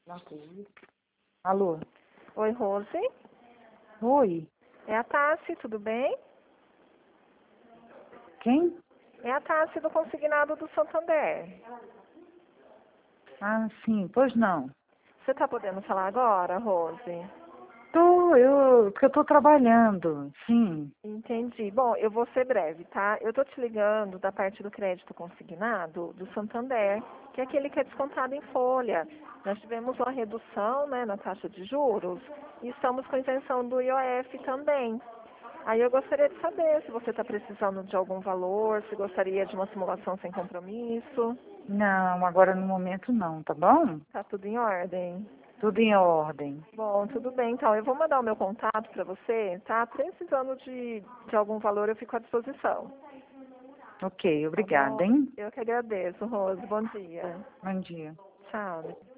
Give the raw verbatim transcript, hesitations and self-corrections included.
Alô? Oi, Rose. Oi? É a Tassi, tudo bem? Quem? É a Tassi do Consignado do Santander. Ah, sim, pois não. Você está podendo falar agora, Rose? Tô, eu, porque eu tô trabalhando, sim. Entendi. Bom, eu vou ser breve, tá? Eu tô te ligando da parte do crédito consignado do Santander, que é aquele que é descontado em folha. Nós tivemos uma redução, né, na taxa de juros e estamos com isenção do I O F também. Aí eu gostaria de saber se você está precisando de algum valor, se gostaria de uma simulação sem compromisso. Não, agora no momento não, tá bom? Tá tudo em ordem? Tudo em ordem. Bom, tudo bem. Então, eu vou mandar o meu contato para você, tá? Precisando de, de algum valor, eu fico à disposição. Ok, Tá obrigada, bom? hein? Eu que agradeço, Rose. Bom dia. Bom dia. Tchau.